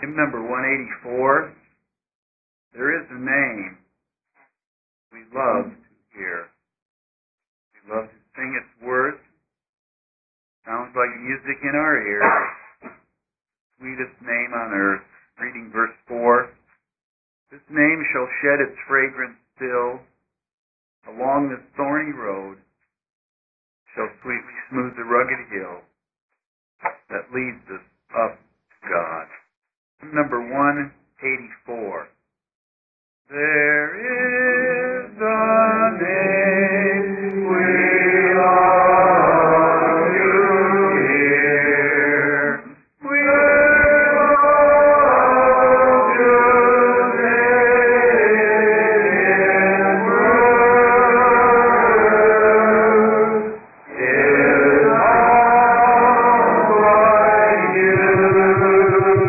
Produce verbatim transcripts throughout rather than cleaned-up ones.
Hymn number one eighty-four, There is a Name We Love to Hear. We love to sing its words. Sounds like music in our ears. Sweetest name on earth. Reading verse four. This name shall shed its fragrance still along this thorny road, shall sweetly smooth the rugged hill that leads us up to God. Number one eighty-four. There is a name we love to hear. We love to sing His word. His arms like you.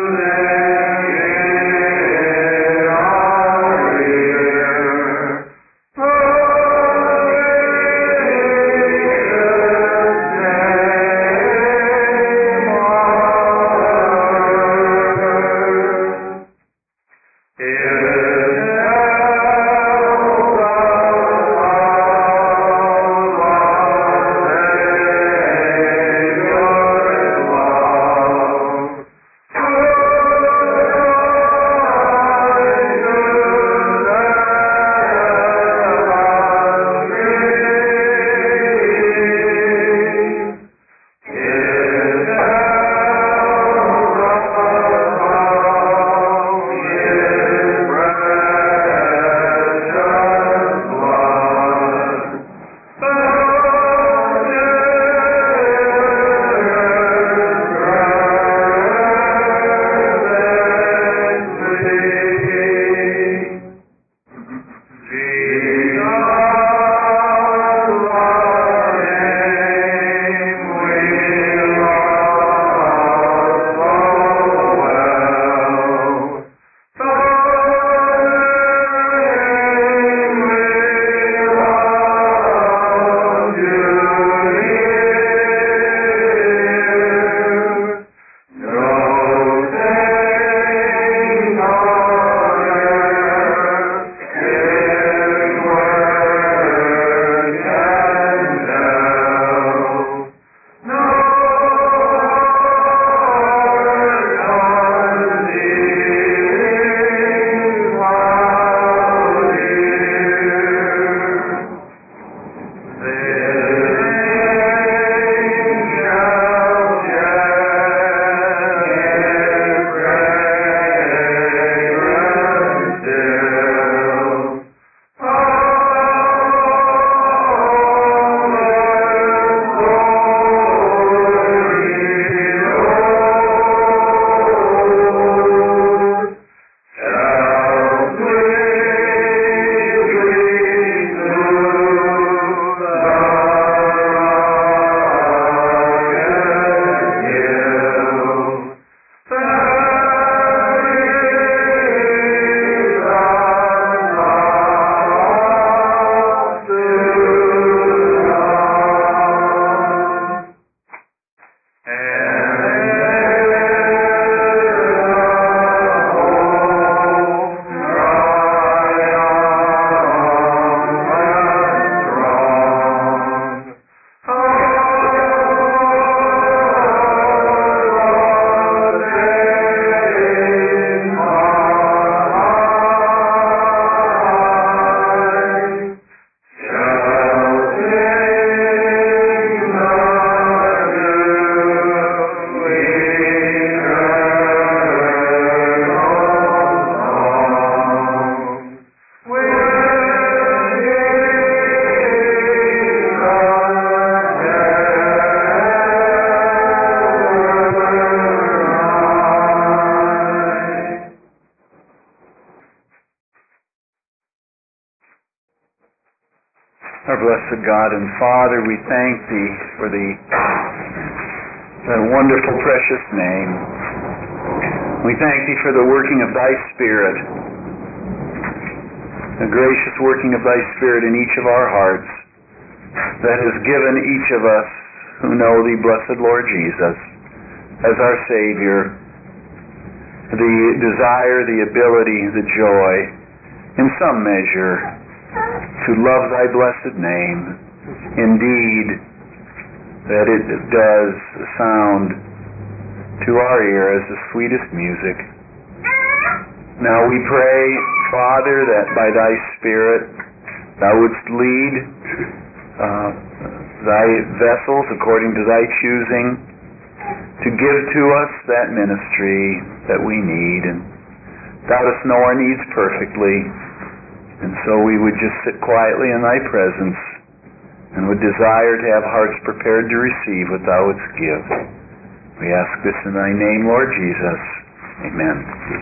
Our blessed God and Father, we thank Thee for the, the wonderful, precious name. We thank Thee for the working of Thy Spirit, the gracious working of Thy Spirit in each of our hearts that has given each of us who know Thee, blessed Lord Jesus, as our Savior, the desire, the ability, the joy, in some measure, to love thy blessed name. Indeed, that it does sound to our ear as the sweetest music. Now we pray, Father, that by thy Spirit thou wouldst lead uh, thy vessels according to thy choosing to give to us that ministry that we need. And thou dost know our needs perfectly, and so we would just sit quietly in thy presence and would desire to have hearts prepared to receive what thou wouldst give. We ask this in thy name, Lord Jesus. Amen.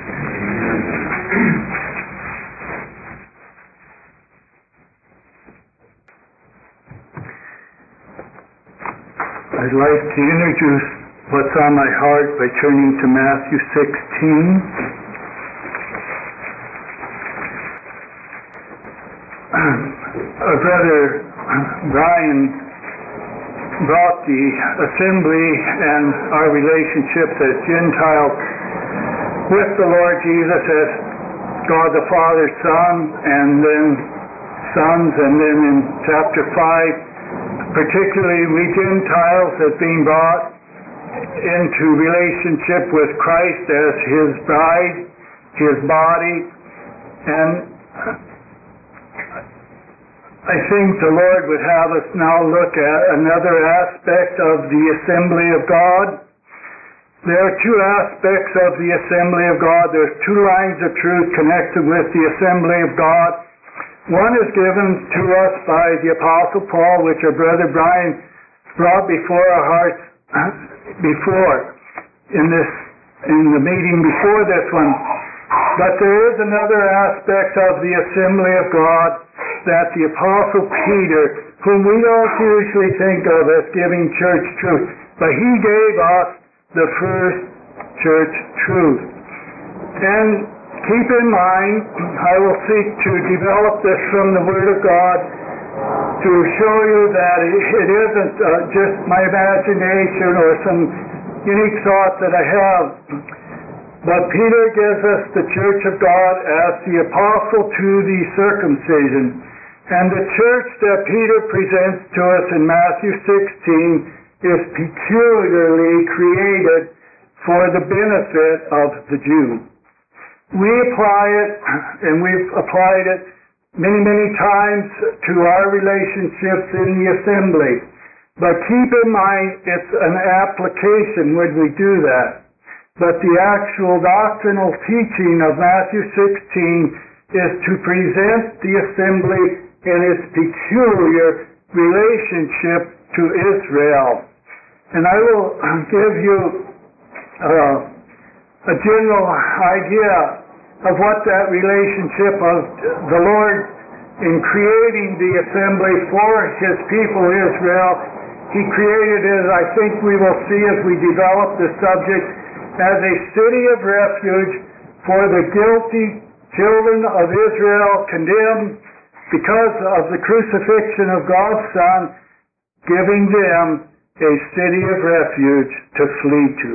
I'd like to introduce what's on my heart by turning to Matthew sixteen. Our brother Brian brought the assembly and our relationships as Gentiles with the Lord Jesus as God the Father, Son, and then sons, and then in chapter five, particularly we Gentiles as being brought into relationship with Christ as His bride, His body, and I think the Lord would have us now look at another aspect of the assembly of God. There are two aspects of the assembly of God. There's two lines of truth connected with the assembly of God. One is given to us by the Apostle Paul, which our brother Brian brought before our hearts before in this in the meeting before this one. But there is another aspect of the assembly of God that the Apostle Peter, whom we don't usually think of as giving church truth, but he gave us the first church truth. And keep in mind, I will seek to develop this from the Word of God to show you that it isn't uh, just my imagination or some unique thought that I have. But Peter gives us the church of God as the apostle to the circumcision. And the church that Peter presents to us in Matthew sixteen is peculiarly created for the benefit of the Jew. We apply it, and we've applied it many, many times to our relationships in the assembly. But keep in mind, it's an application when we do that. But the actual doctrinal teaching of Matthew sixteen is to present the assembly in its peculiar relationship to Israel. And I will give you uh, a general idea of what that relationship of the Lord in creating the assembly for His people Israel. He created it, I think we will see as we develop the subject, as a city of refuge for the guilty children of Israel condemned because of the crucifixion of God's Son, giving them a city of refuge to flee to.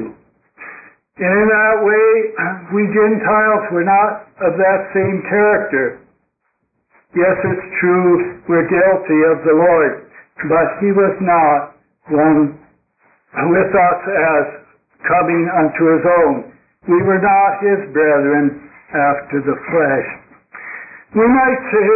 And in that way, we Gentiles were not of that same character. Yes, it's true, we're guilty of the Lord, but He was not one with us as coming unto His own. We were not His brethren after the flesh. We might say,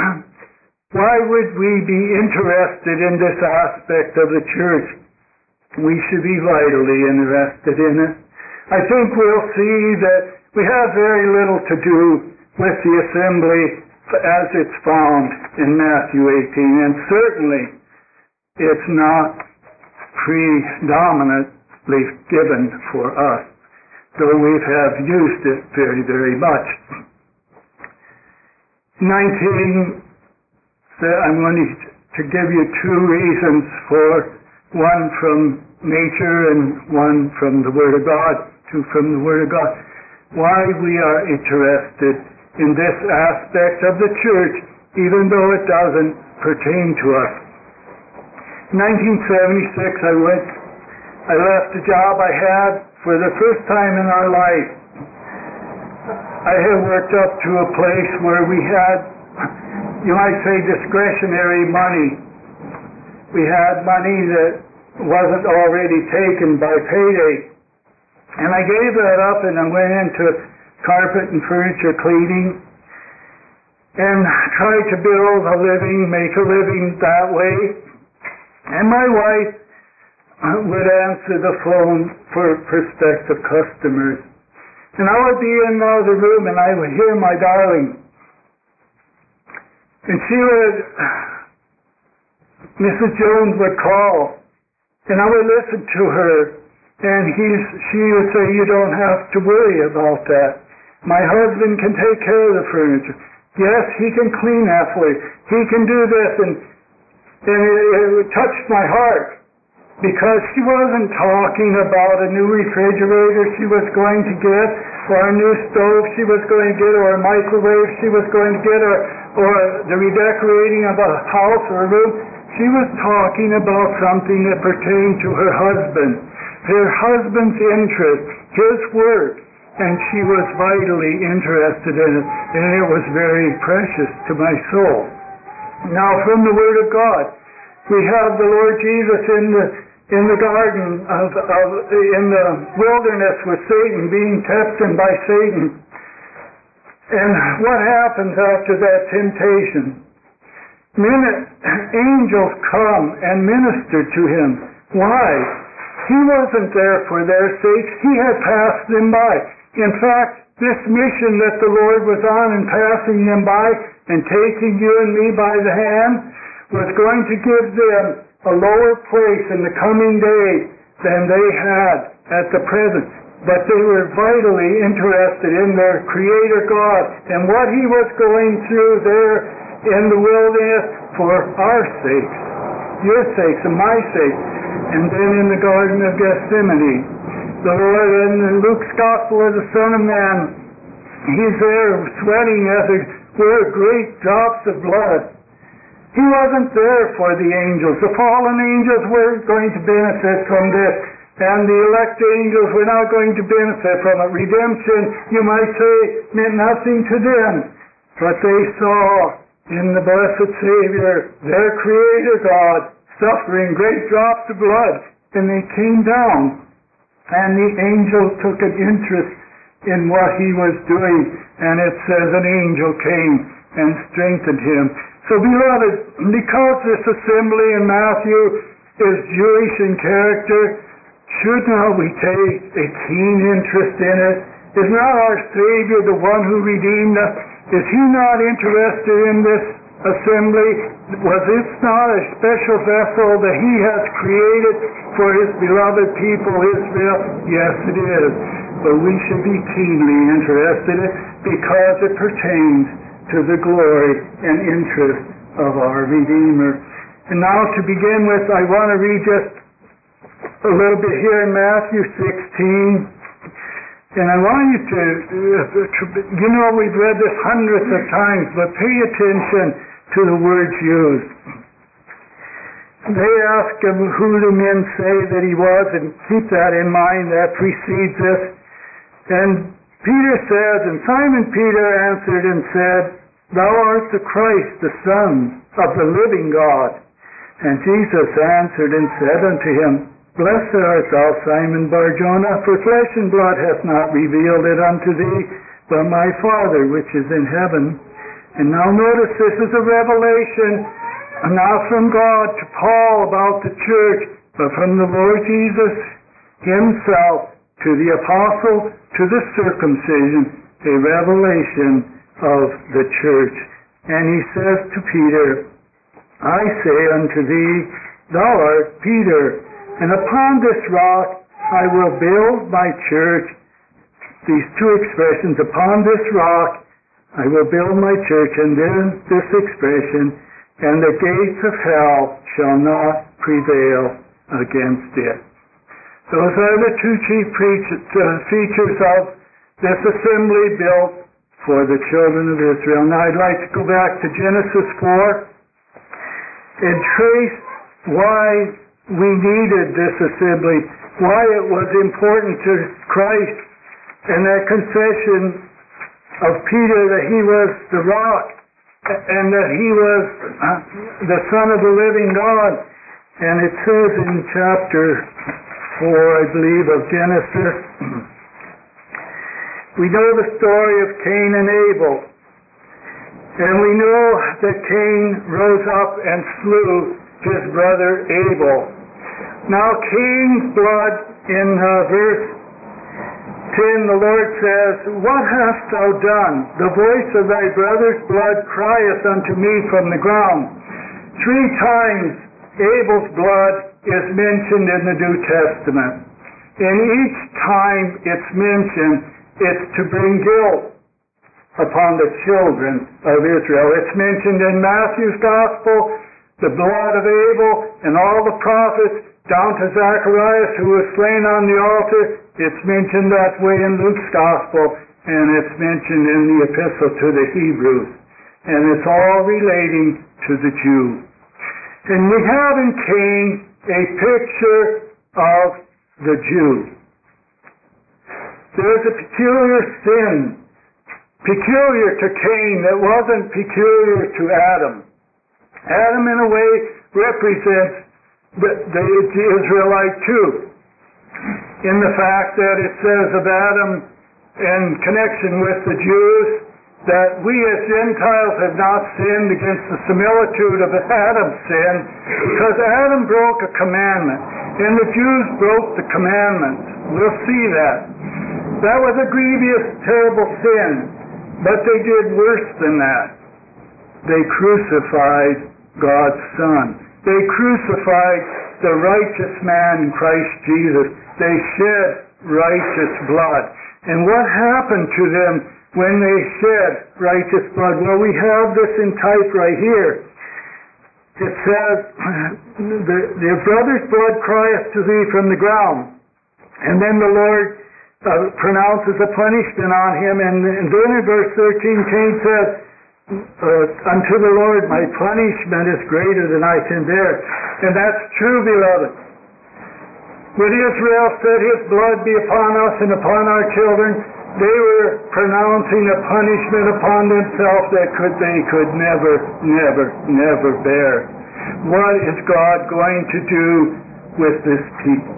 why would we be interested in this aspect of the church? We should be vitally interested in it. I think we'll see that we have very little to do with the assembly as it's found in Matthew eighteen, and certainly it's not predominantly given for us, though we have used it very, very much. nineteen, I'm going to give you two reasons for one from nature and one from the Word of God, two from the Word of God, why we are interested in this aspect of the church, even though it doesn't pertain to us. nineteen seventy-six, I went, I left the job I had for the first time in our life. I had worked up to a place where we had, you might say, discretionary money. We had money that wasn't already taken by payday. And I gave that up and I went into carpet and furniture cleaning and tried to build a living, make a living that way. And my wife would answer the phone for prospective customers. And I would be in another room and I would hear my darling. And she would, Missus Jones would call, and I would listen to her, and he's, she would say, you don't have to worry about that. My husband can take care of the furniture. Yes, he can clean that for you. He can do this, and, and it, it touched my heart, because she wasn't talking about a new refrigerator she was going to get, or a new stove she was going to get, or a microwave she was going to get, or, or the redecorating of a house or a room. She was talking about something that pertained to her husband, her husband's interest, his work, and she was vitally interested in it, and it was very precious to my soul. Now, from the Word of God, we have the Lord Jesus in the in the garden of, of in the wilderness with Satan, being tempted by Satan. And what happens after that temptation? Min- angels come and minister to him. Why? He wasn't there for their sakes. He had passed them by. In fact, this mission that the Lord was on in passing them by and taking you and me by the hand was going to give them a lower place in the coming day than they had at the present. But they were vitally interested in their Creator God and what He was going through there in the wilderness for our sakes, your sakes and my sake. And then in the Garden of Gethsemane, the Lord in Luke's Gospel of the Son of Man, He's there sweating as it were great drops of blood. He wasn't there for the angels. The fallen angels weren't going to benefit from this, and the elect angels were not going to benefit from it. Redemption, you might say, meant nothing to them. But they saw in the blessed Savior their Creator God suffering great drops of blood, and they came down, and the angel took an interest in what he was doing, and it says an angel came and strengthened him. So, beloved, because this assembly in Matthew is Jewish in character, should not we take a keen interest in it? Is not our Savior the one who redeemed us? Is He not interested in this assembly? Was this not a special vessel that He has created for His beloved people, Israel? Yes, it is. But we should be keenly interested in it because it pertains to the glory and interest of our Redeemer. And now to begin with, I want to read just a little bit here in Matthew sixteen. And I want you to, you know, we've read this hundreds of times, but pay attention to the words used. They asked him who the men say that he was, and keep that in mind, that precedes this. And Peter says, and Simon Peter answered and said, Thou art the Christ, the Son of the living God. And Jesus answered and said unto him, Blessed art thou, Simon Bar-Jonah, for flesh and blood hath not revealed it unto thee, but my Father which is in heaven. And now notice this is a revelation, not from God to Paul about the church, but from the Lord Jesus Himself to the apostle, to the circumcision, a revelation of the church. And he says to Peter, I say unto thee, Thou art Peter, and upon this rock I will build my church. These two expressions, upon this rock I will build my church, and then this expression, and the gates of hell shall not prevail against it. Those are the two chief features of this assembly built for the children of Israel. Now I'd like to go back to Genesis four and trace why we needed this assembly, why it was important to Christ, and that confession of Peter that he was the rock and that he was the Son of the living God. And it says in chapter four, I believe, of Genesis, we know the story of Cain and Abel. And we know that Cain rose up and slew his brother Abel. Now Cain's blood, in uh, verse ten, the Lord says, "What hast thou done? The voice of thy brother's blood crieth unto me from the ground." Three times Abel's blood is mentioned in the New Testament. And each time it's mentioned, it's to bring guilt upon the children of Israel. It's mentioned in Matthew's Gospel, the blood of Abel, and all the prophets, down to Zacharias who was slain on the altar. It's mentioned that way in Luke's Gospel, and it's mentioned in the Epistle to the Hebrews. And it's all relating to the Jew. And we have in Cain a picture of the Jew. There's a peculiar sin, peculiar to Cain, that wasn't peculiar to Adam. Adam, in a way, represents the, the, the Israelite too, in the fact that it says of Adam in connection with the Jews that we as Gentiles have not sinned against the similitude of Adam's sin, because Adam broke a commandment and the Jews broke the commandments. We'll see that. That was a grievous, terrible sin, but they did worse than that. They crucified God's Son. They crucified the righteous man, Christ Jesus. They shed righteous blood. And what happened to them when they shed righteous blood? Well, we have this in type right here. It says, the, the brother's blood crieth to thee from the ground. And then the Lord uh, pronounces a punishment on him. And, and then in verse thirteen, Cain says, uh, unto the Lord my punishment is greater than I can bear. And that's true, beloved. When Israel said his blood be upon us and upon our children, they were pronouncing a punishment upon themselves that could they could never, never, never bear. What is God going to do with this people?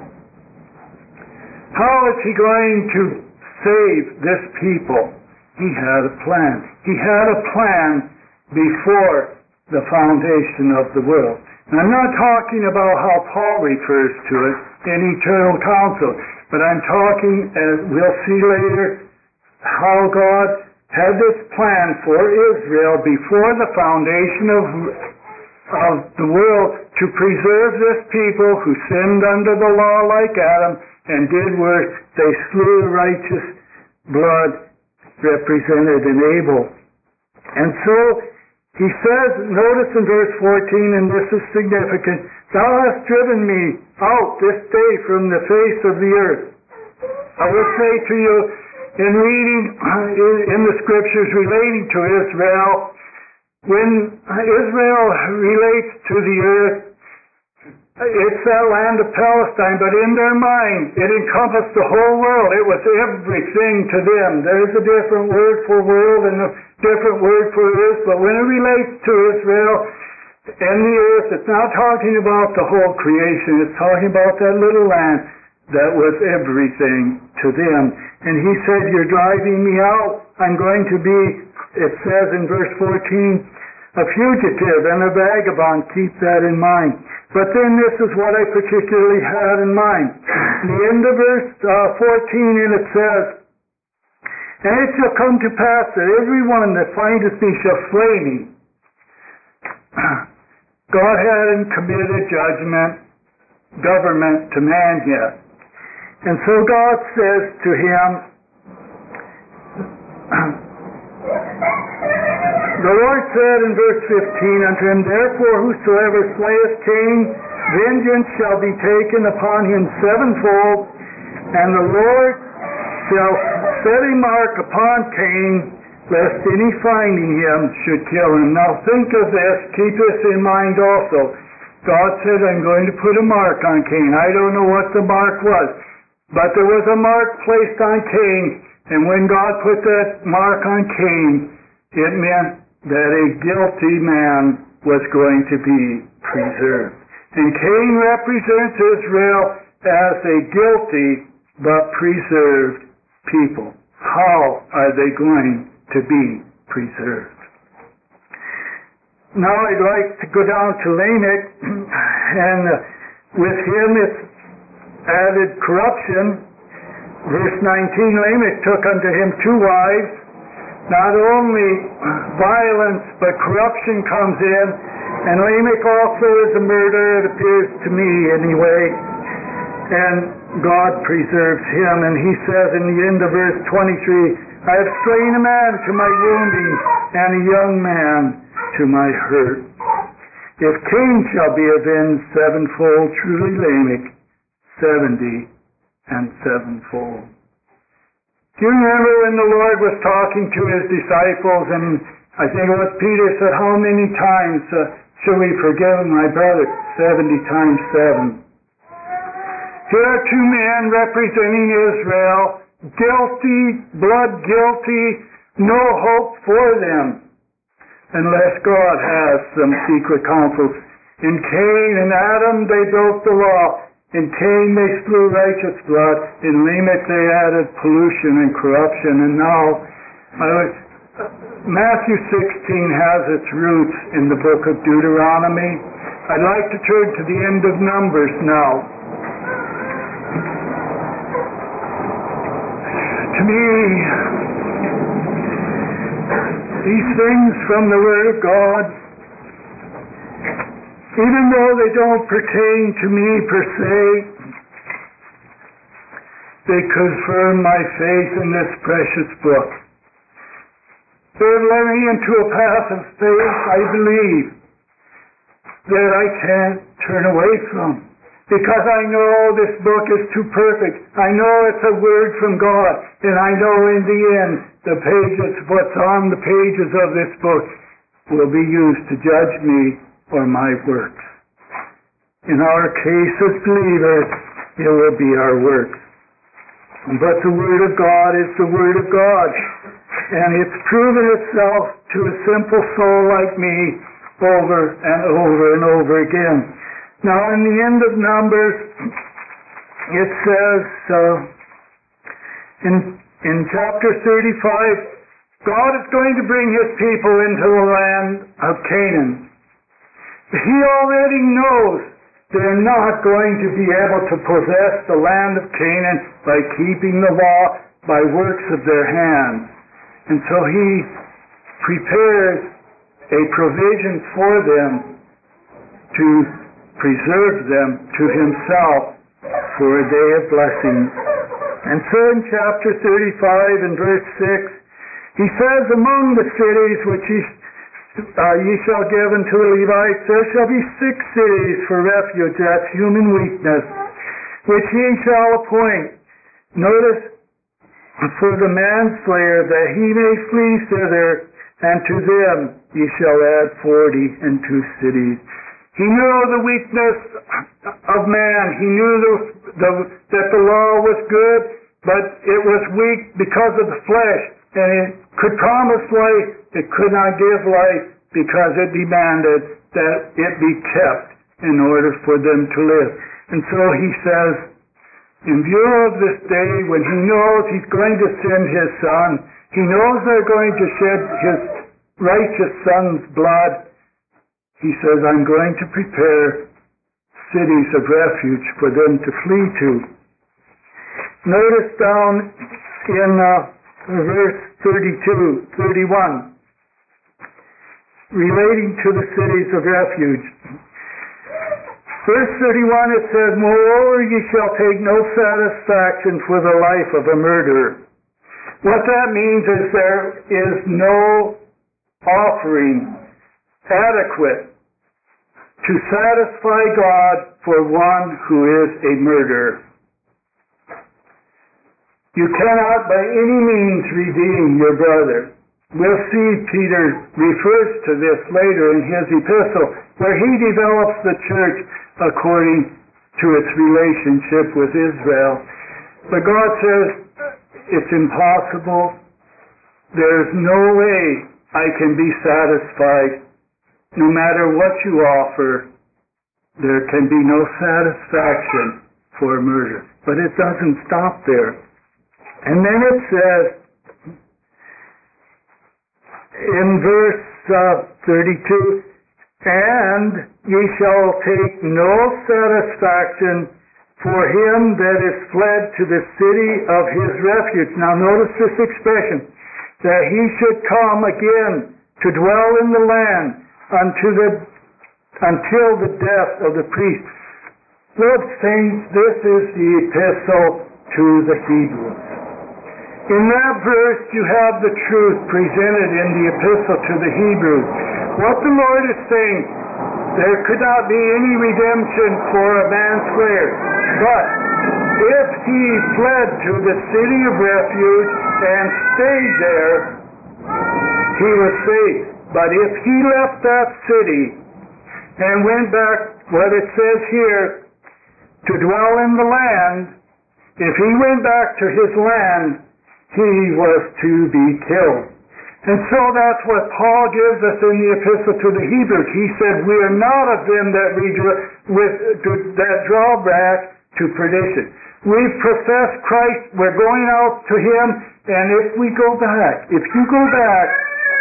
How is he going to save this people? He had a plan. He had a plan before the foundation of the world. And I'm not talking about how Paul refers to it in eternal counsel, but I'm talking, as we'll see later, how God had this plan for Israel before the foundation of, of the world to preserve this people who sinned under the law like Adam and did worse. They slew the righteous blood represented in Abel. And so he says, notice in verse fourteen, and this is significant, thou hast driven me out this day from the face of the earth. I will say to you, in reading in the scriptures relating to Israel, when Israel relates to the earth, it's that land of Palestine, but in their mind, it encompassed the whole world. It was everything to them. There's a different word for world and a different word for earth, but when it relates to Israel and the earth, it's not talking about the whole creation. It's talking about that little land that was everything to them. And he said, you're driving me out. I'm going to be, it says in verse fourteen, a fugitive and a vagabond. Keep that in mind. But then this is what I particularly had in mind. In the end of verse uh, fourteen, and it says, and it shall come to pass that every one that findeth me shall slay me. God hadn't committed judgment, government to man yet. And so God says to him, the Lord said in verse fifteen unto him, therefore whosoever slayeth Cain, vengeance shall be taken upon him sevenfold, and the Lord shall set a mark upon Cain, lest any finding him should kill him. Now think of this, keep this in mind also. God said, I'm going to put a mark on Cain. I don't know what the mark was, but there was a mark placed on Cain And when God put that mark on Cain, it meant that a guilty man was going to be preserved. And Cain represents Israel as a guilty but preserved people. How are they going to be preserved? Now I'd like to go down to Lamech, and uh, with him it's added corruption. Verse nineteen, Lamech took unto him two wives. Not only violence, but corruption comes in, and Lamech also is a murderer, it appears to me anyway, and God preserves him, and he says in the end of verse twenty-three, I have slain a man to my wounding, and a young man to my hurt. If Cain shall be avenged sevenfold, truly Lamech seventy and sevenfold. Do you remember when the Lord was talking to his disciples, and I think it was Peter said, how many times uh, shall we forgive my brother? seventy times seven. Here are two men representing Israel, guilty, blood guilty, no hope for them, unless God has some secret counsels. In Cain and Adam they broke the law. In Cain they slew righteous blood. In Lamech they added pollution and corruption. And now, uh, Matthew sixteen has its roots in the book of Deuteronomy. I'd like to turn to the end of Numbers now. To me, these things from the Word of God, even though they don't pertain to me per se, they confirm my faith in this precious book. They have led me into a path of faith, I believe, that I can't turn away from. Because I know this book is too perfect. I know it's a word from God. And I know in the end, the pages, what's on the pages of this book will be used to judge me or my works. In our case as believers, it will be our works. But the Word of God is the Word of God. And it's proven itself to a simple soul like me over and over and over again. Now in the end of Numbers, it says uh, in, in chapter thirty-five, God is going to bring His people into the land of Canaan. He already knows they're not going to be able to possess the land of Canaan by keeping the law, by works of their hands. And so He prepares a provision for them to preserve them to Himself for a day of blessing. And so in chapter thirty-five and verse six, He says, among the cities which ye, uh, ye shall give unto the Levites, there shall be six cities for refuge, that's human weakness, which ye shall appoint. Notice, for the manslayer, that he may flee thither, and to them ye shall add forty and two cities. He knew the weakness of man. He knew the, the, that the law was good, but it was weak because of the flesh. And it could promise life, it could not give life because it demanded that it be kept in order for them to live. And so He says, in view of this day when He knows He's going to send His Son, He knows they're going to shed His righteous Son's blood, He says, I'm going to prepare cities of refuge for them to flee to. Notice down in uh, verse thirty-two, thirty-one, relating to the cities of refuge. Verse thirty-one, it says, moreover, ye shall take no satisfaction for the life of a murderer. What that means is there is no offering adequate to satisfy God for one who is a murderer. You cannot by any means redeem your brother. We'll see Peter refers to this later in his epistle, where he develops the church according to its relationship with Israel. But God says, it's impossible. There's no way I can be satisfied. No matter what you offer, there can be no satisfaction for murder. But it doesn't stop there. And then it says in verse uh, thirty-two, and ye shall take no satisfaction for him that is fled to the city of his refuge. Now notice this expression, that he should come again to dwell in the land unto the, until the death of the priest. Lord saints, this is the epistle to the Hebrews. In that verse you have the truth presented in the epistle to the Hebrews. What the Lord is saying, there could not be any redemption for a man slayer. But if he fled to the city of refuge and stayed there, he was saved. But if he left that city and went back, what it says here, to dwell in the land, if he went back to his land, he was to be killed. And so that's what Paul gives us in the epistle to the Hebrews. He said, we are not of them that, redraw, with, that draw back to perdition. We've professed Christ, we're going out to him, and if we go back, if you go back,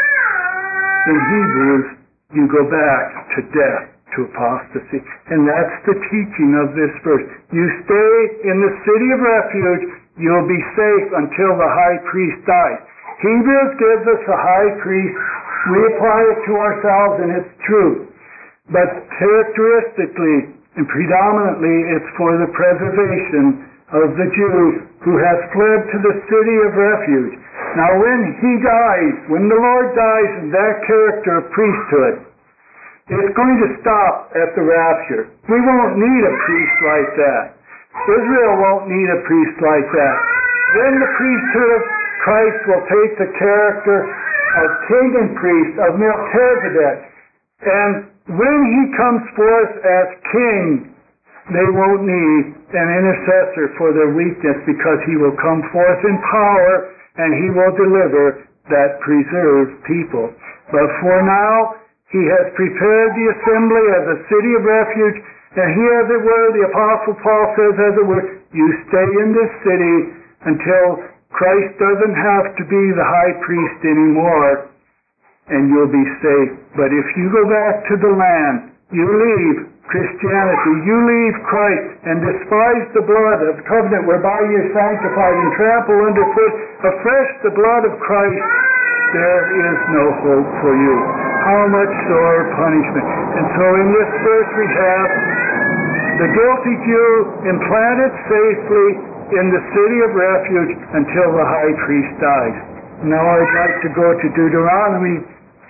in Hebrews, you go back to death, to apostasy. And that's the teaching of this verse. You stay in the city of refuge, you'll be safe until the high priest dies. Hebrews gives us a high priest. We apply it to ourselves, and it's true. But characteristically and predominantly, it's for the preservation of the Jew who has fled to the city of refuge. Now when he dies, when the Lord dies in that character of priesthood, it's going to stop at the rapture. We won't need a priest like that. Israel won't need a priest like that. Then the priesthood of Christ will take the character of king and priest, of Melchizedek. And when he comes forth as king, they won't need an intercessor for their weakness, because he will come forth in power and he will deliver that preserved people. But for now, he has prepared the assembly as a city of refuge, and he, as it were, the Apostle Paul says, as it were, you stay in this city until Christ doesn't have to be the high priest anymore, and you'll be safe. But if you go back to the land, you leave Christianity, you leave Christ, and despise the blood of the covenant whereby you're sanctified, and trample underfoot afresh the blood of Christ, there is no hope for you. How much sore punishment. And so in this verse we have the guilty Jew implanted safely in the city of refuge until the high priest dies. Now I'd like to go to Deuteronomy,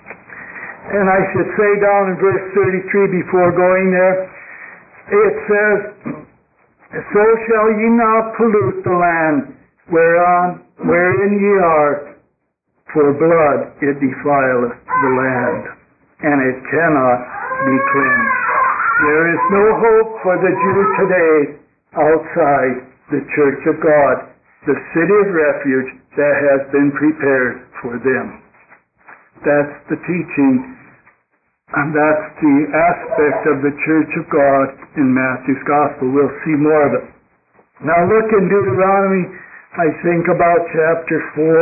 and I should say down in verse thirty-three before going there, it says, so shall ye not pollute the land whereon wherein ye are, for blood it defileth the land, and it cannot be cleansed. There is no hope for the Jew today outside the church of God, the city of refuge that has been prepared for them. That's the teaching, and that's the aspect of the church of God in Matthew's Gospel. We'll see more of it. Now look in Deuteronomy, I think about chapter four.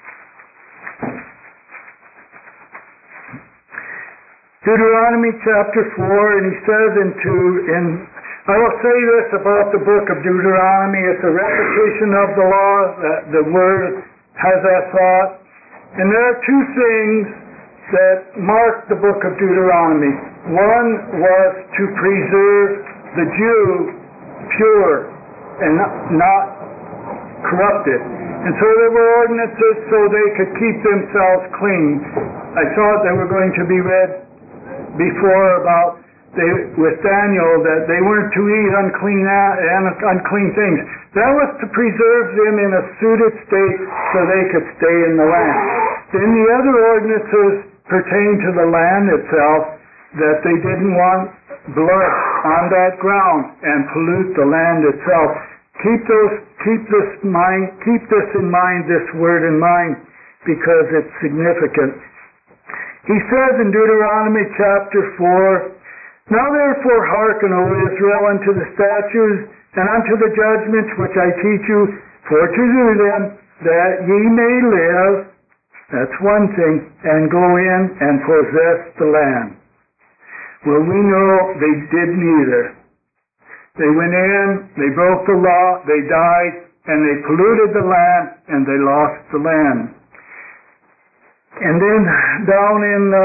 Deuteronomy chapter four, and he says into, in, I will say this about the book of Deuteronomy, it's a repetition of the law, that the word has that thought. And there are two things that mark the book of Deuteronomy. One was to preserve the Jew pure and not, not corrupted. And so there were ordinances so they could keep themselves clean. I thought they were going to be read before about they, with Daniel, that they weren't to eat unclean and unclean things. That was to preserve them in a suited state so they could stay in the land. Then the other ordinances pertain to the land itself, that they didn't want blood on that ground and pollute the land itself. Keep those, keep this mind, keep this in mind, this word in mind, because it's significant. He says in Deuteronomy chapter four, Now therefore hearken, O Israel, unto the statutes and unto the judgments which I teach you, for to do them, that ye may live, that's one thing, and go in and possess the land. Well, we know they did neither. They went in, they broke the law, they died, and they polluted the land, and they lost the land. And then down in uh,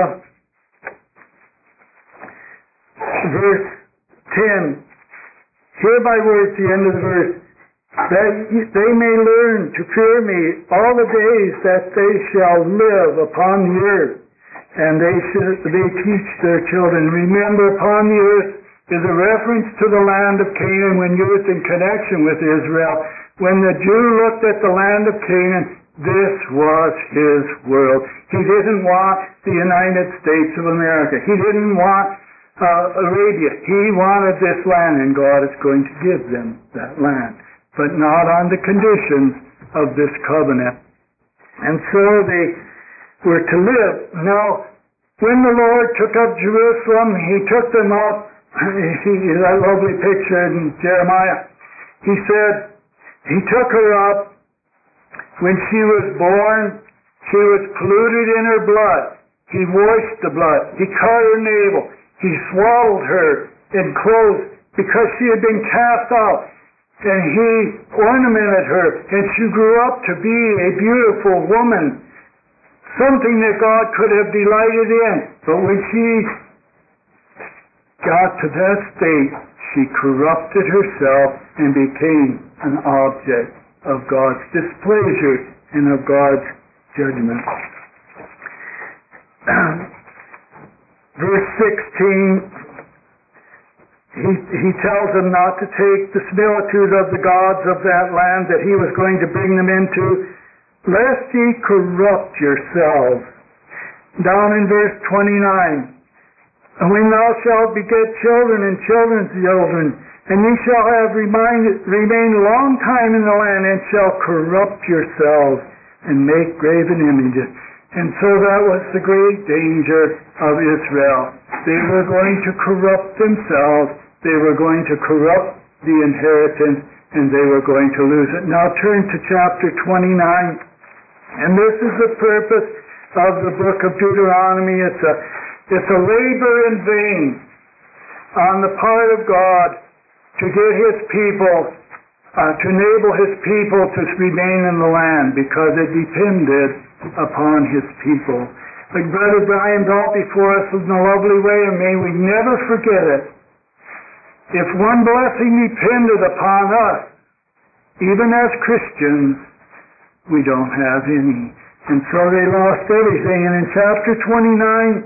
verse ten, hereby words, the end of the verse, that they may learn to fear me all the days that they shall live upon the earth, and they should they teach their children. Remember, upon the earth is a reference to the land of Canaan when used in connection with Israel. When the Jew looked at the land of Canaan, this was his world. He didn't want the United States of America. He didn't want uh, Arabia. He wanted this land, and God is going to give them that land, but not on the conditions of this covenant. And so they were to live. Now, when the Lord took up Jerusalem, He took them up. That lovely picture in Jeremiah. He said, He took her up. When she was born, she was polluted in her blood. He washed the blood. He cut her navel. He swaddled her in clothes because she had been cast out. And He ornamented her, and she grew up to be a beautiful woman, something that God could have delighted in. But when she got to that state, she corrupted herself and became an object of God's displeasure and of God's judgment. Verse sixteen, he, he tells them not to take the similitude of the gods of that land that He was going to bring them into, lest ye corrupt yourselves. Down in verse twenty-nine, And when thou shalt beget children and children's children, and ye shall have remained, remained a long time in the land, and shall corrupt yourselves, and make graven images. And so that was the great danger of Israel. They were going to corrupt themselves, they were going to corrupt the inheritance, and they were going to lose it. Now turn to chapter twenty-nine, and this is the purpose of the book of Deuteronomy. It's a It's a labor in vain on the part of God to get His people, uh, to enable His people to remain in the land, because it depended upon His people. Like Brother Brian brought before us in a lovely way, and may we never forget it. If one blessing depended upon us, even as Christians, we don't have any. And so they lost everything. And in chapter twenty-nine,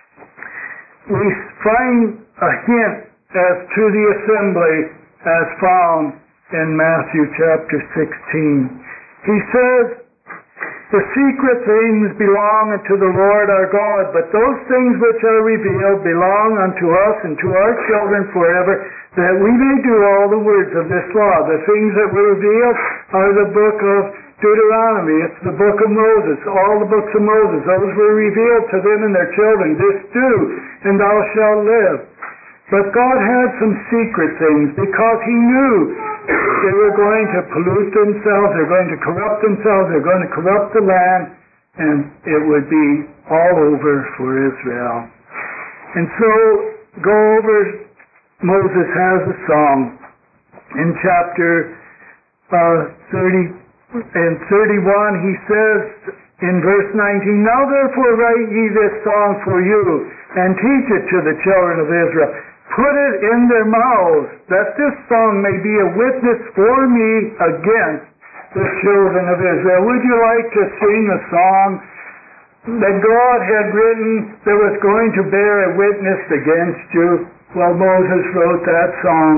we find a hint as to the assembly as found in Matthew chapter sixteen. He says, The secret things belong unto the Lord our God, but those things which are revealed belong unto us and to our children forever, that we may do all the words of this law. The things that were revealed are the book of Deuteronomy. It's the book of Moses, all the books of Moses. Those were revealed to them and their children. This do, and thou shalt live. But God had some secret things, because He knew they were going to pollute themselves, they're going to corrupt themselves, they're going to corrupt the land, and it would be all over for Israel. And so, go over, Moses has a song in chapter uh, thirty and thirty-one. He says in verse nineteen, Now therefore write ye this song for you, and teach it to the children of Israel. Put it in their mouths, that this song may be a witness for me against the children of Israel. Would you like to sing a song that God had written that was going to bear a witness against you? Well, Moses wrote that song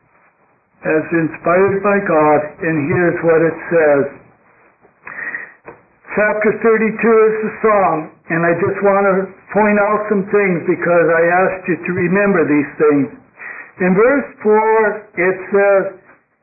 as inspired by God, and here's what it says. Chapter thirty-two is the song, and I just want to point out some things because I asked you to remember these things. In verse four, it says,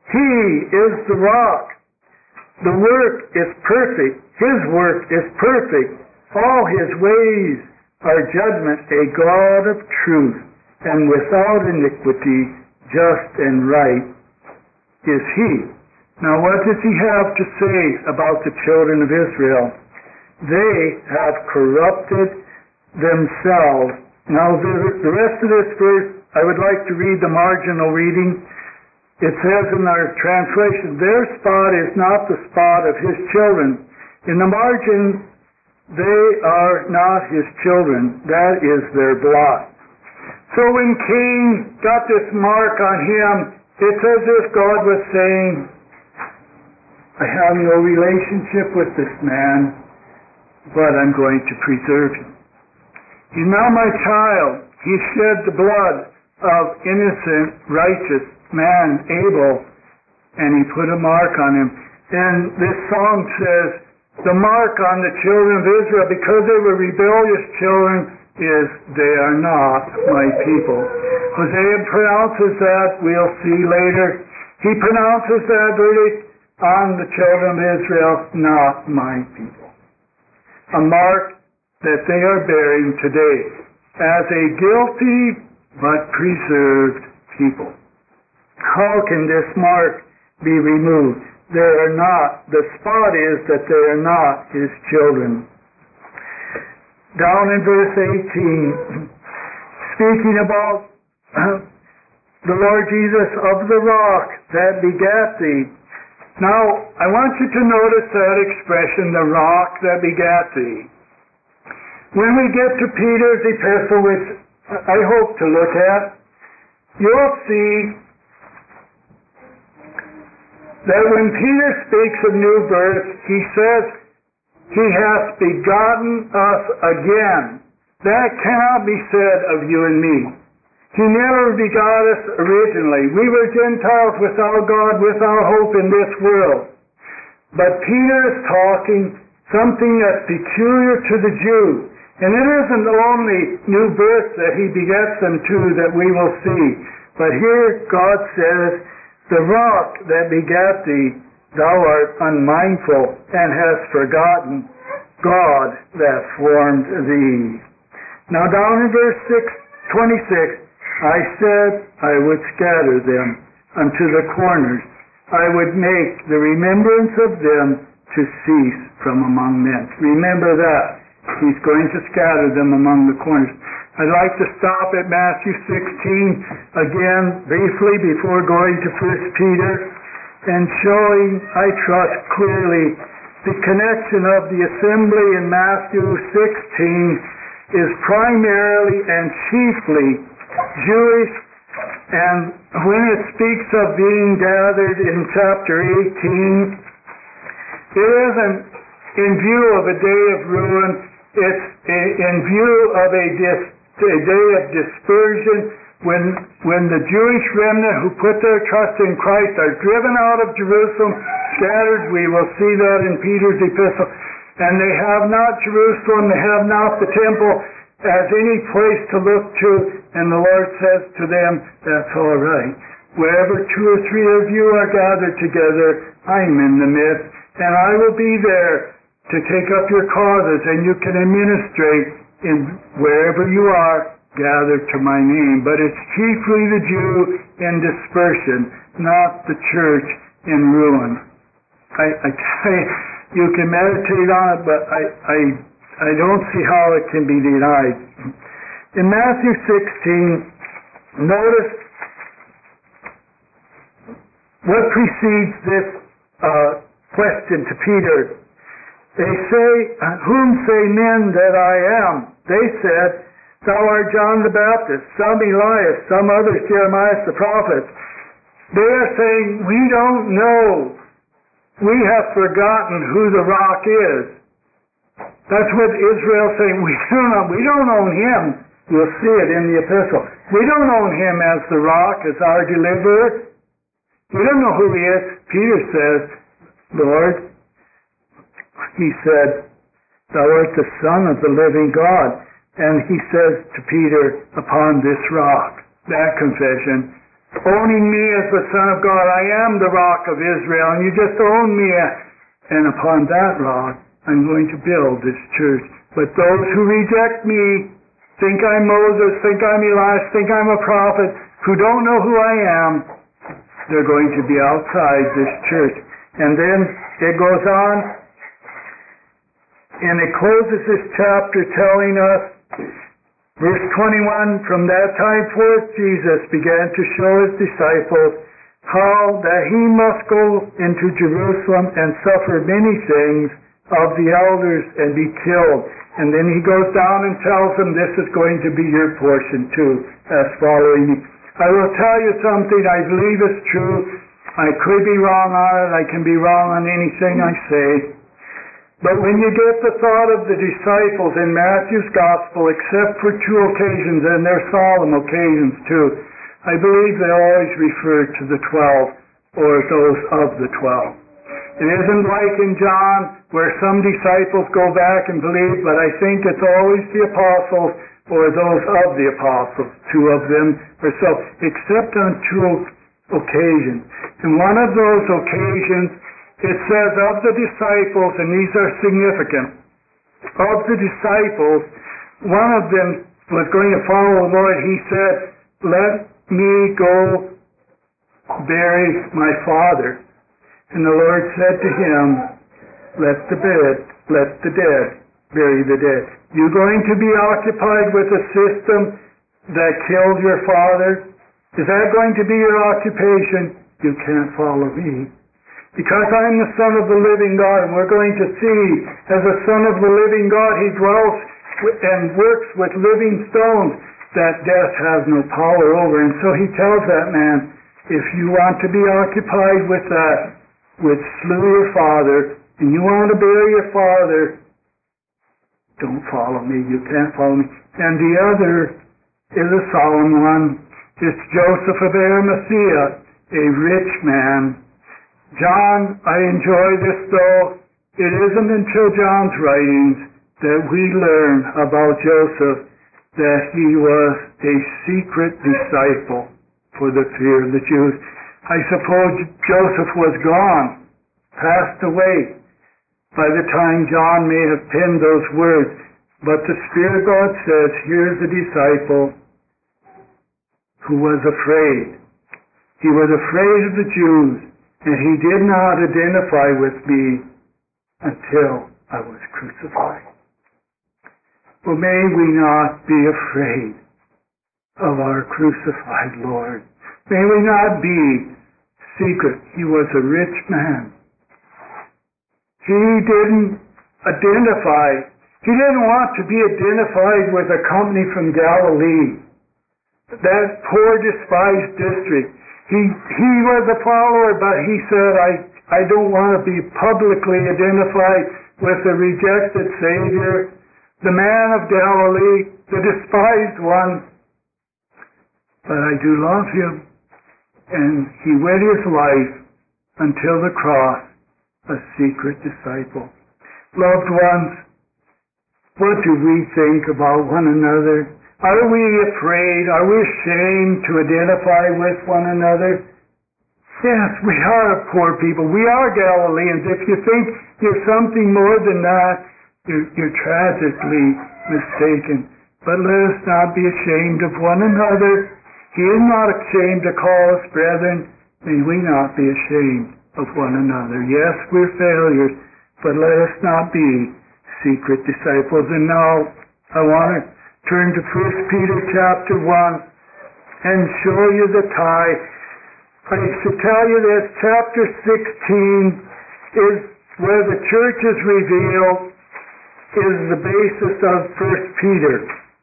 He is the rock. The work is perfect. His work is perfect. All his ways are judgment, a God of truth, and without iniquity, just and right is he. Now what does he have to say about the children of Israel? They have corrupted themselves. Now the, the rest of this verse, I would like to read the marginal reading. It says in our translation, their spot is not the spot of his children. In the margin, they are not his children. That is their blot. So when Cain got this mark on him, it's as if God was saying, I have no relationship with this man, but I'm going to preserve him. He's now my child. He shed the blood of innocent, righteous man, Abel, and he put a mark on him. And this song says, the mark on the children of Israel, because they were rebellious children, is they are not my people. Hosea pronounces that, we'll see later. He pronounces that verdict on the children of Israel, not my people. A mark that they are bearing today as a guilty but preserved people. How can this mark be removed? They are not, the spot is that they are not his children. Down in verse eighteen, speaking about the Lord Jesus of the rock that begat thee. Now, I want you to notice that expression, the rock that begat thee. When we get to Peter's epistle, which I hope to look at, you'll see that when Peter speaks of new birth, he says, he hath begotten us again. That cannot be said of you and me. He never begot us originally. We were Gentiles without God, without hope in this world. But Peter is talking something that's peculiar to the Jew. And it isn't only new birth that he begets them to that we will see. But here God says, the rock that begat thee, thou art unmindful and hast forgotten God that formed thee. Now down in verse six, twenty-six, I said I would scatter them unto the corners. I would make the remembrance of them to cease from among men. Remember that. He's going to scatter them among the corners. I'd like to stop at Matthew sixteen again briefly before going to First Peter and showing, I trust clearly, the connection of the assembly in Matthew sixteen is primarily and chiefly Jewish, and when it speaks of being gathered in chapter eighteen, it isn't in view of a day of ruin, it's in view of a, dis- a day of dispersion when, when the Jewish remnant who put their trust in Christ are driven out of Jerusalem, scattered. We will see that in Peter's epistle. And they have not Jerusalem, they have not the temple as any place to look to, and the Lord says to them, that's all right. Wherever two or three of you are gathered together, I'm in the midst, and I will be there to take up your causes, and you can administrate in wherever you are gathered to my name. But it's chiefly the Jew in dispersion, not the church in ruin. I, I tell you, you can meditate on it, but I, I, I don't see how it can be denied. In Matthew sixteen, notice what precedes this uh, question to Peter. They say, whom say men that I am? They said, thou art John the Baptist, some Elias, some others, Jeremiah the prophet. They are saying, we don't know. We have forgotten who the rock is. That's what Israel's saying. We don't know. We don't own him. You'll see it in the epistle. We don't own him as the rock, as our deliverer. We don't know who he is. Peter says, Lord, he said, thou art the Son of the living God. And he says to Peter, upon this rock, that confession, owning me as the Son of God. I am the rock of Israel, and you just own me, and upon that rock I'm going to build this church. But those who reject me, think I'm Moses, think I'm Elias, think I'm a prophet, who don't know who I am, they're going to be outside this church. And then it goes on, and it closes this chapter telling us, verse twenty-one, from that time forth Jesus began to show his disciples how that he must go into Jerusalem and suffer many things of the elders and be killed. And then he goes down and tells them, this is going to be your portion too, as following me. I will tell you something I believe is true. I could be wrong on it. I can be wrong on anything I say. But when you get the thought of the disciples in Matthew's Gospel, except for two occasions, and they're solemn occasions too, I believe they always refer to the twelve, or those of the twelve. It isn't like in John, where some disciples go back and believe, but I think it's always the apostles, or those of the apostles, two of them or so, except on two occasions. And one of those occasions, it says of the disciples, and these are significant, of the disciples, one of them was going to follow the Lord. He said, let me go bury my father. And the Lord said to him, let the dead, let the dead bury the dead. You're going to be occupied with a system that killed your father? Is that going to be your occupation? You can't follow me. Because I'm the Son of the living God, and we're going to see, as a Son of the living God, he dwells and works with living stones that death has no power over. And so he tells that man, if you want to be occupied with that, which slew your father, and you want to bury your father, don't follow me. You can't follow me. And the other is a solemn one. It's Joseph of Arimathea, a rich man. John, I enjoy this though. It isn't until John's writings that we learn about Joseph that he was a secret disciple for the fear of the Jews. I suppose Joseph was gone, passed away, by the time John may have penned those words. But the Spirit of God says, here's a disciple who was afraid. He was afraid of the Jews, and he did not identify with me until I was crucified. Well, may we not be afraid of our crucified Lord. May we not be secret. He was a rich man. He didn't identify. He didn't want to be identified with a company from Galilee, that poor, despised district. He he was a follower, but he said, I, I don't want to be publicly identified with the rejected Savior, the man of Galilee, the despised one. But I do love him. And he went his life until the cross, a secret disciple. Loved ones, what do we think about one another? Are we afraid? Are we ashamed to identify with one another? Yes, we are poor people. We are Galileans. If you think you're something more than that, you're, you're tragically mistaken. But let us not be ashamed of one another. He is not ashamed to call us brethren. May we not be ashamed of one another. Yes, we're failures, but let us not be secret disciples. And now I want to turn to First Peter chapter one and show you the tie. I should tell you that chapter sixteen is where the church is revealed, is the basis of First Peter.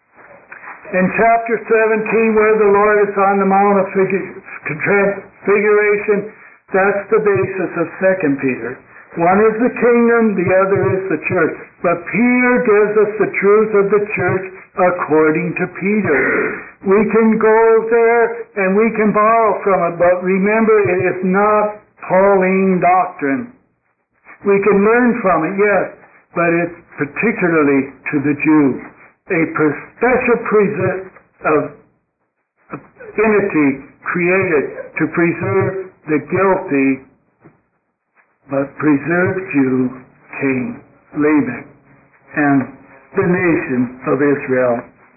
In chapter seventeen, where the Lord is on the Mount of Transfiguration, that's the basis of Second Peter. One is the kingdom, the other is the church. But Peter gives us the truth of the church according to Peter. We can go there and we can borrow from it, but remember, it is not Pauline doctrine. We can learn from it, yes, but it's particularly to the Jews. A special present of affinity created to preserve the guilty, but preserved you, King Lamech, and the nation of Israel.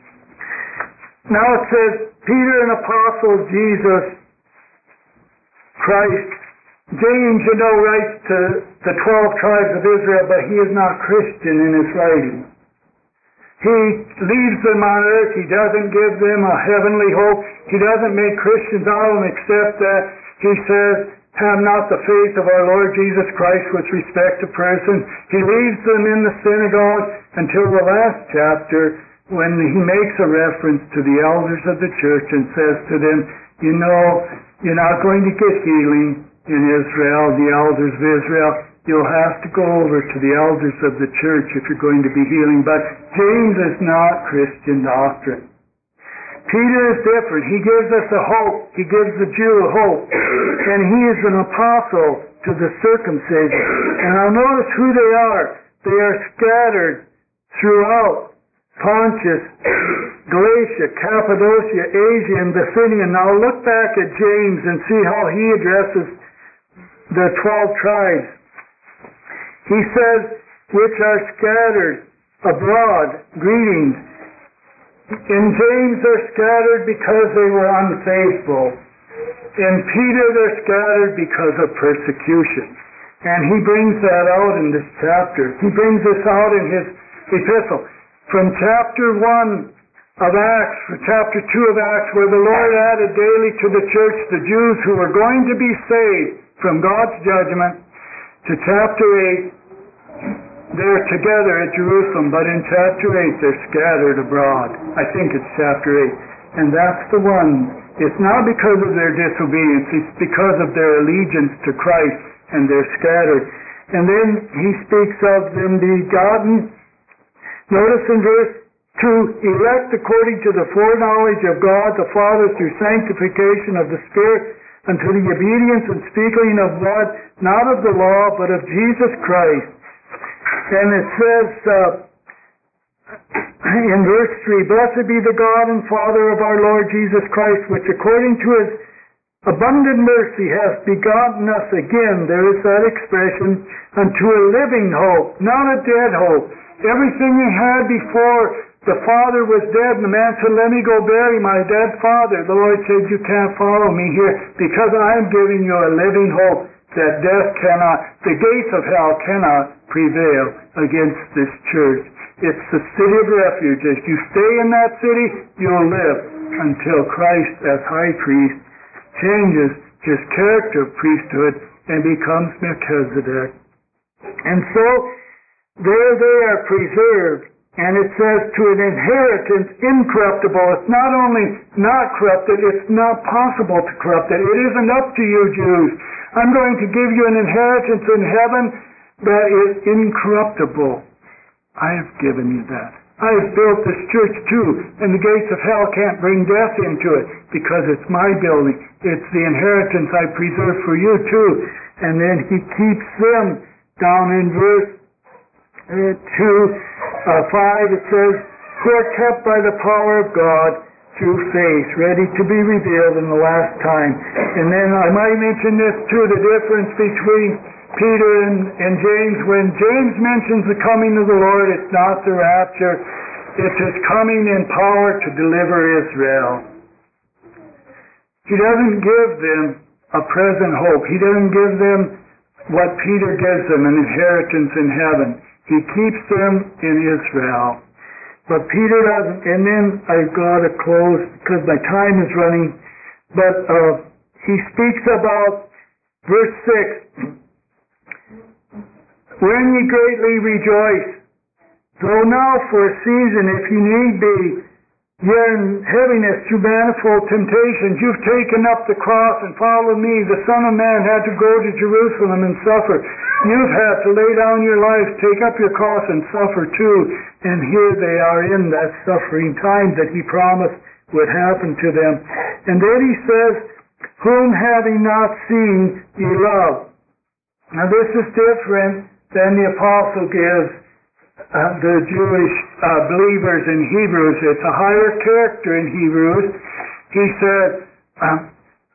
Now it says, Peter, an apostle of Jesus Christ. James, you know, writes to the twelve tribes of Israel, but he is not Christian in his writing. He leaves them on earth. He doesn't give them a heavenly hope. He doesn't make Christians out of them, except that he says, have not the faith of our Lord Jesus Christ with respect to person. He leaves them in the synagogue until the last chapter, when he makes a reference to the elders of the church and says to them, you know, you're not going to get healing in Israel, the elders of Israel. You'll have to go over to the elders of the church if you're going to be healing. But James is not Christian doctrine. Peter is different. He gives us a hope. He gives the Jew a hope. And he is an apostle to the circumcision. And now notice who they are. They are scattered throughout Pontus, Galatia, Cappadocia, Asia, and Bithynia. Now look back at James and see how he addresses the twelve tribes. He says, which are scattered abroad, greetings. In James, they're scattered because they were unfaithful. In Peter, they're scattered because of persecution. And he brings that out in this chapter. He brings this out in his epistle. From chapter one of Acts, from chapter two of Acts, where the Lord added daily to the church the Jews who were going to be saved from God's judgment, to chapter eight, they're together at Jerusalem, but in chapter eight they're scattered abroad. I think it's chapter eight. And that's the one. It's not because of their disobedience, it's because of their allegiance to Christ, and they're scattered. And then he speaks of them begotten. Notice in verse two, elect according to the foreknowledge of God the Father through sanctification of the Spirit, unto the obedience and speaking of what? Not of the law, but of Jesus Christ. And it says uh, in verse three, blessed be the God and Father of our Lord Jesus Christ, which according to his abundant mercy hath begotten us again, there is that expression, unto a living hope, not a dead hope. Everything he had before, the father was dead, and the man said, let me go bury my dead father. The Lord said, you can't follow me here, because I'm giving you a living hope that death cannot, the gates of hell cannot prevail against this church. It's the city of refuge. As you stay in that city, you'll live until Christ, as high priest, changes his character of priesthood and becomes Melchizedek. And so, there they are preserved, and it says to an inheritance incorruptible. It's not only not corrupted, it's not possible to corrupt it. It isn't up to you, Jews. I'm going to give you an inheritance in heaven that is incorruptible. I have given you that. I have built this church too, and the gates of hell can't bring death into it, because it's my building. It's the inheritance I preserve for you too. And then he keeps them down in verse uh, two, uh, five, it says, who are kept by the power of God through faith, ready to be revealed in the last time. And then I might mention this too, the difference between Peter and, and James. When James mentions the coming of the Lord, it's not the rapture, it's his coming in power to deliver Israel. He doesn't give them a present hope. He doesn't give them what Peter gives them, an inheritance in heaven. He keeps them in Israel. But Peter doesn't, and then I've got to close because my time is running. But uh, he speaks about verse six. When ye greatly rejoice, though now for a season, if ye need be, yea in heaviness through manifold temptations, you've taken up the cross and followed me. The Son of Man had to go to Jerusalem and suffer. You've had to lay down your life, take up your cross and suffer too. And here they are in that suffering time that he promised would happen to them. And then he says, whom having not seen ye love. Now this is different than the apostle gives uh, the Jewish uh, believers in Hebrews. It's a higher character in Hebrews. He said, um,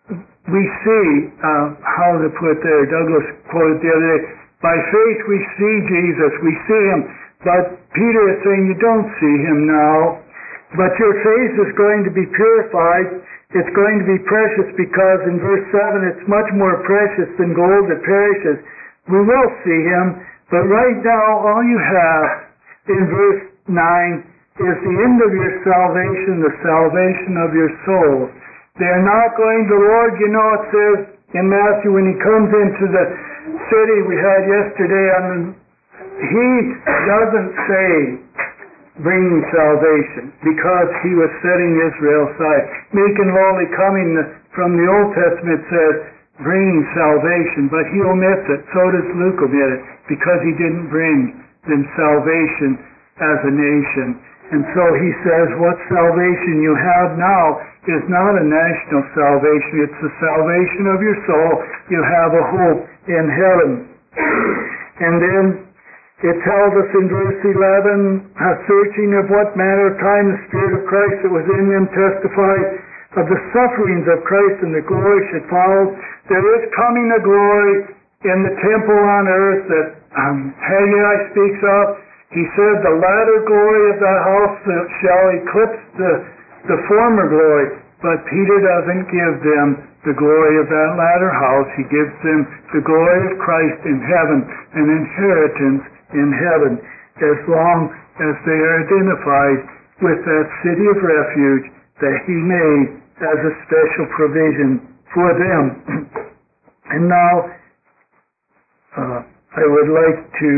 we see, uh, how to put there, Douglas quoted the other day, by faith we see Jesus, we see him, but Peter is saying you don't see him now, but your faith is going to be purified, it's going to be precious, because in verse seven it's much more precious than gold that perishes. We will see him, but right now all you have in verse nine is the end of your salvation, the salvation of your soul. They're not going to, Lord, you know, it says in Matthew when he comes into the city we had yesterday, I mean, he doesn't say bringing salvation, because he was setting Israel aside. Meek and lowly coming from the Old Testament says bringing salvation, but he omits it. So does Luke omit it, because he didn't bring them salvation as a nation. And so he says what salvation you have now is not a national salvation. It's the salvation of your soul. You have a hope in heaven. And then it tells us in verse eleven, a searching of what manner of time the Spirit of Christ that was in them testified of the sufferings of Christ and the glory should follow. There is coming a glory in the temple on earth that um, Haggai speaks of. He said the latter glory of that house shall eclipse the, the former glory. But Peter doesn't give them the glory of that latter house. He gives them the glory of Christ in heaven, an inheritance in heaven, as long as they are identified with that city of refuge that he made as a special provision for them. And now uh, I would like to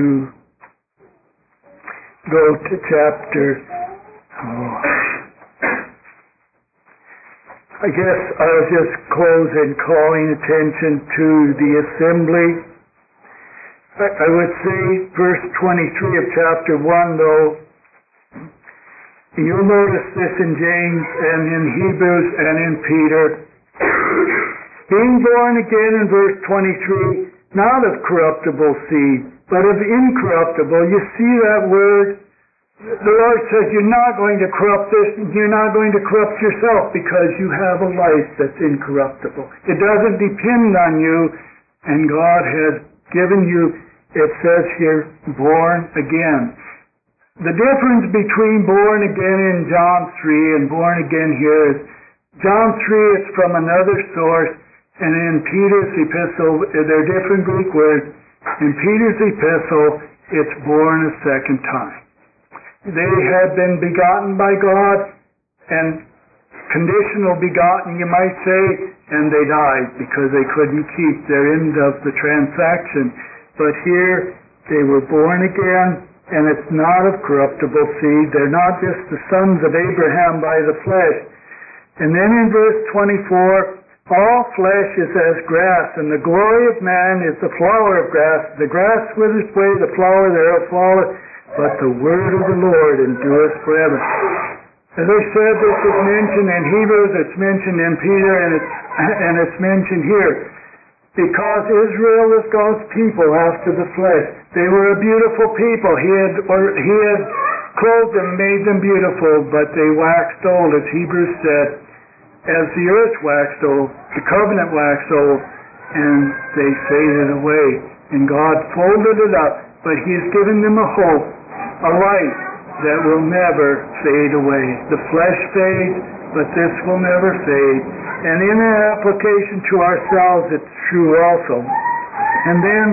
go to chapter oh, I guess I'll just close in calling attention to the assembly. I, I would say verse twenty-three of chapter one, though, you'll notice this in James and in Hebrews and in Peter. Being born again in verse twenty-three, not of corruptible seed, but of incorruptible. You see that word? The Lord says you're not going to corrupt this, you're not going to corrupt yourself, because you have a life that's incorruptible. It doesn't depend on you, and God has given you, it says here, born again. The difference between born again in John three and born again here is, John three is from another source, and in Peter's epistle, they're different Greek words. In Peter's epistle, it's born a second time. They had been begotten by God, and conditional begotten, you might say, and they died because they couldn't keep their end of the transaction. But here, they were born again, and it's not of corruptible seed. They're not just the sons of Abraham by the flesh. And then in verse twenty-four, all flesh is as grass, and the glory of man is the flower of grass. The grass withers away, the flower thereof falleth, but the word of the Lord endureth forever. As I said, this is mentioned in Hebrews, it's mentioned in Peter, and it's, and it's mentioned here. Because Israel was God's people after the flesh. They were a beautiful people. He had, or he had clothed them, made them beautiful, but they waxed old, as Hebrews said. As the earth waxed old, the covenant waxed old, and they faded away. And God folded it up, but He has given them a hope, a light that will never fade away. The flesh fades, but this will never fade. And in an application to ourselves, it's true also. And then,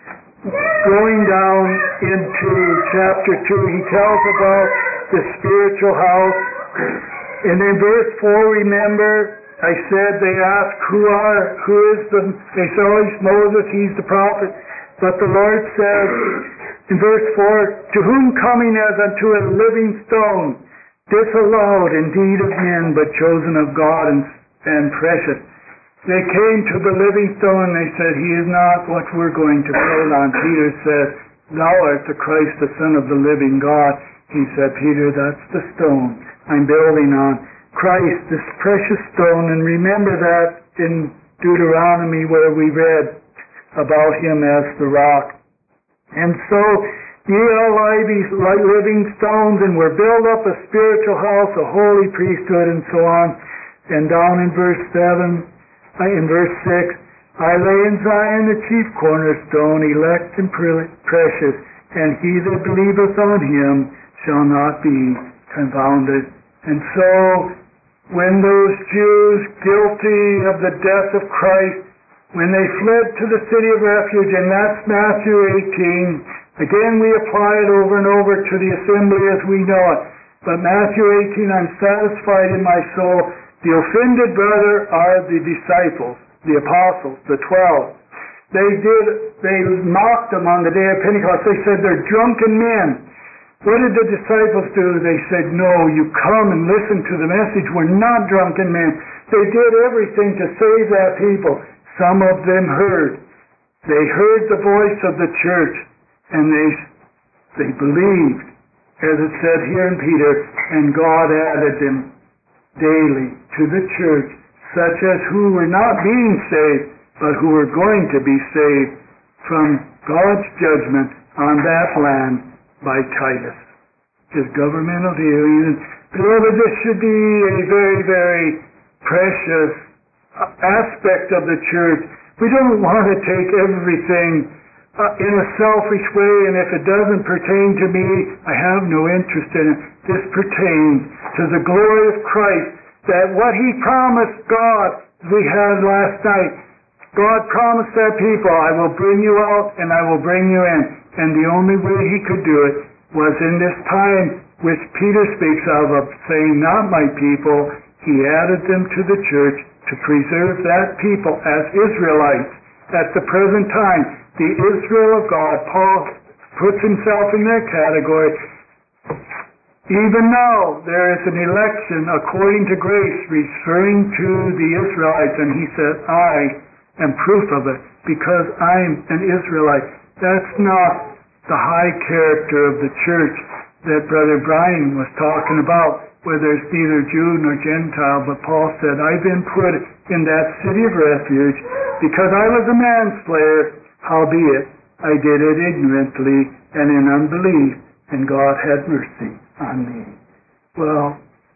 going down into chapter two, he tells about the spiritual house. And in verse four, remember, I said they asked, who are, who is the, they said, oh, he's Moses, he's the prophet. But the Lord says in verse four, to whom coming as unto a living stone, disallowed indeed of men, but chosen of God and, and precious. They came to the living stone, and they said, he is not what we're going to build on. Peter said, thou art the Christ, the Son of the living God. He said, Peter, that's the stone I'm building on. Christ, this precious stone, and remember that in Deuteronomy where we read about him as the rock. And so, ye are living stones, and were built up a spiritual house, a holy priesthood, and so on. And down in verse seven, in verse six, I lay in Zion the chief cornerstone, elect and precious, and he that believeth on him shall not be confounded. And so, when those Jews guilty of the death of Christ, when they fled to the city of refuge, and that's Matthew eighteen, again we apply it over and over to the assembly as we know it. But Matthew eighteen, I'm satisfied in my soul. The offended brother are the disciples, the apostles, the twelve. They did, they mocked them on the day of Pentecost. They said they're drunken men. What did the disciples do? They said, no, you come and listen to the message. We're not drunken men. They did everything to save that people. Some of them heard. They heard the voice of the church, and they they believed, as it said here in Peter, and God added them daily to the church, such as who were not being saved, but who were going to be saved from God's judgment on that land by Titus, his governmental dealings. Beloved, this should be a very, very precious aspect of the church. We don't want to take everything uh, in a selfish way, and if it doesn't pertain to me, I have no interest in it. This pertains to the glory of Christ, that what he promised God, we had last night, God promised that people, I will bring you out and I will bring you in. And the only way he could do it was in this time which Peter speaks of, of saying, not my people, he added them to the church to preserve that people as Israelites. At the present time, the Israel of God, Paul puts himself in that category. Even now, there is an election according to grace referring to the Israelites, and he said, I am proof of it because I'm an Israelite. That's not the high character of the church that Brother Brian was talking about, where there's neither Jew nor Gentile, but Paul said, I've been put in that city of refuge because I was a manslayer, howbeit I did it ignorantly and in unbelief, and God had mercy on me. Well,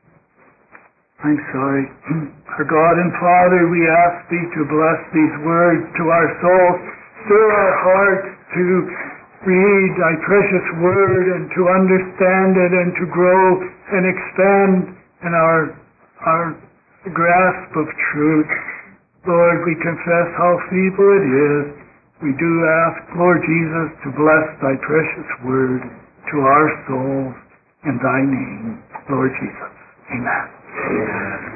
I'm sorry. Our God and Father, we ask Thee to bless these words to our souls, stir our hearts to read Thy precious Word and to understand it and to grow and expand in our, our grasp of truth. Lord, we confess how feeble it is. We do ask, Lord Jesus, to bless Thy precious Word to our souls in Thy name, Lord Jesus. Amen. Amen.